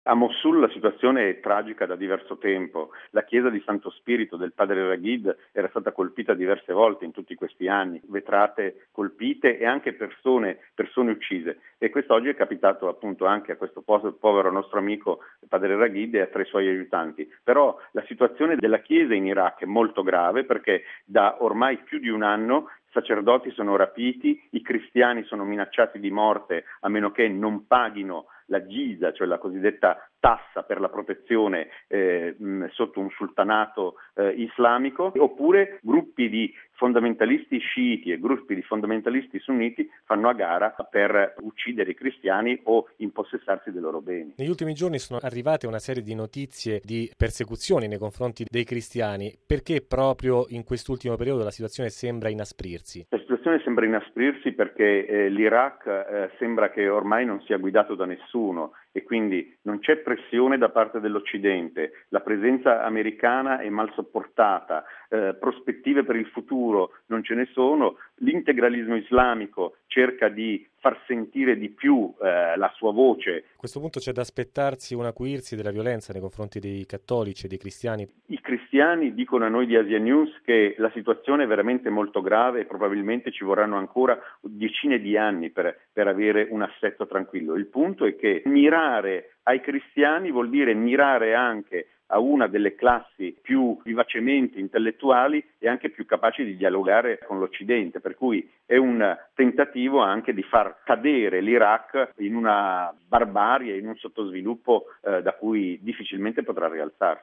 A Mosul la situazione è tragica da diverso tempo. La chiesa di Santo Spirito del padre Raghid era stata colpita diverse volte in tutti questi anni, vetrate colpite e anche persone uccise. E quest'oggi è capitato appunto anche a questo povero nostro amico padre Raghid e a 3 suoi aiutanti. Però la situazione della chiesa in Iraq è molto grave perché da ormai più di un anno sacerdoti sono rapiti, i cristiani sono minacciati di morte a meno che non paghino la Giza, cioè la cosiddetta tassa per la protezione sotto un sultanato islamico, oppure gruppi di fondamentalisti sciiti e gruppi di fondamentalisti sunniti fanno a gara per uccidere i cristiani o impossessarsi dei loro beni. Negli ultimi giorni sono arrivate una serie di notizie di persecuzioni nei confronti dei cristiani. Perché proprio in quest'ultimo periodo la situazione sembra inasprirsi? La situazione sembra inasprirsi perché l'Iraq sembra che ormai non sia guidato da nessuno e quindi non c'è pressione da parte dell'Occidente, la presenza americana è mal sopportata, prospettive per il futuro non ce ne sono, l'integralismo islamico cerca di far sentire di più la sua voce. A questo punto c'è da aspettarsi un acuirsi della violenza nei confronti dei cattolici e dei cristiani. I cristiani dicono a noi di Asia News che la situazione è veramente molto grave e probabilmente ci vorranno ancora decine di anni per avere un assetto tranquillo. Il punto è che mirare ai cristiani vuol dire mirare anche a una delle classi più vivacemente intellettuali e anche più capaci di dialogare con l'Occidente, per cui è un tentativo anche di far cadere l'Iraq in una barbarie, in un sottosviluppo da cui difficilmente potrà rialzarsi.